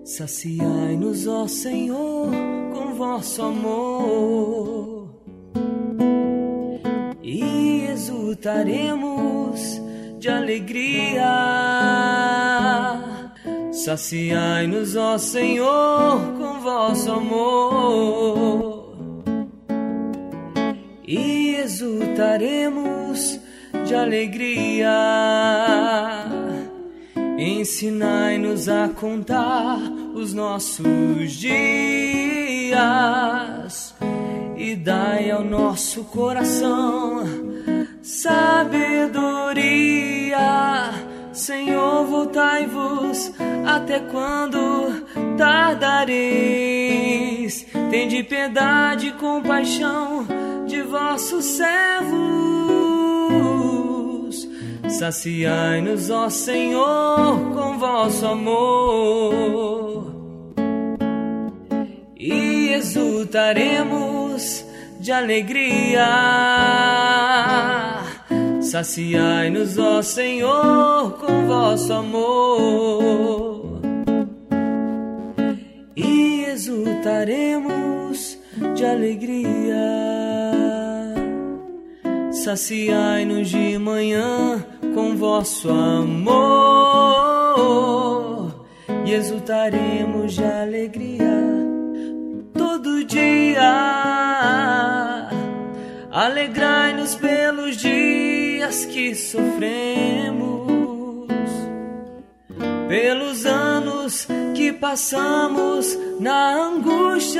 Saciai-nos, ó Senhor, com vosso amor, e exultaremos de alegria. Saciai-nos, ó Senhor, com vosso amor, e exultaremos de alegria. Ensinai-nos a contar os nossos dias e dai ao nosso coração sabedoria. Senhor, voltai-vos, até quando tardareis? Tende piedade e compaixão de vossos servos. Saciai-nos, ó Senhor, com vosso amor, e exultaremos de alegria. Saciai-nos, ó Senhor, com vosso amor, e exultaremos de alegria. Saciai-nos de manhã com vosso amor, e exultaremos de alegria todo dia. Alegrai-nos pelos dias que sofremos, pelos anos que passamos na angústia.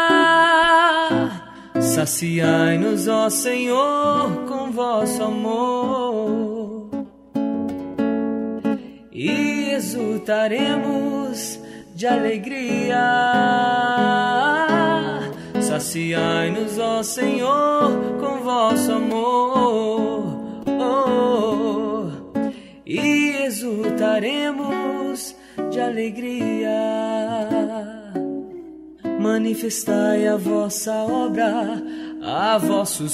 Saciai-nos, ó Senhor, com vosso amor, e exultaremos de alegria. Saciai-nos, ó Senhor, com vosso amor, e exultaremos de alegria. Manifestai a vossa obra a vossos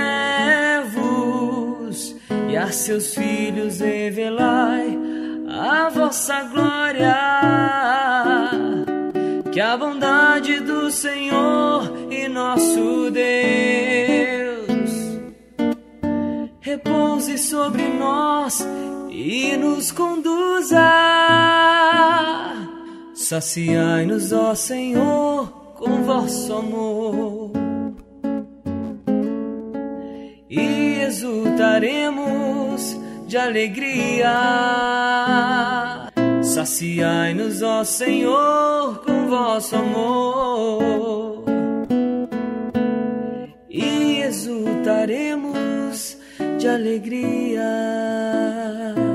servos, e a seus filhos revelai a vossa glória. Que a bondade do Senhor e nosso Deus repouse sobre nós e nos conduza. Saciai-nos, ó Senhor, com vosso amor, e exultaremos de alegria. Saciai-nos, ó Senhor, com vosso amor, e exultaremos de alegria.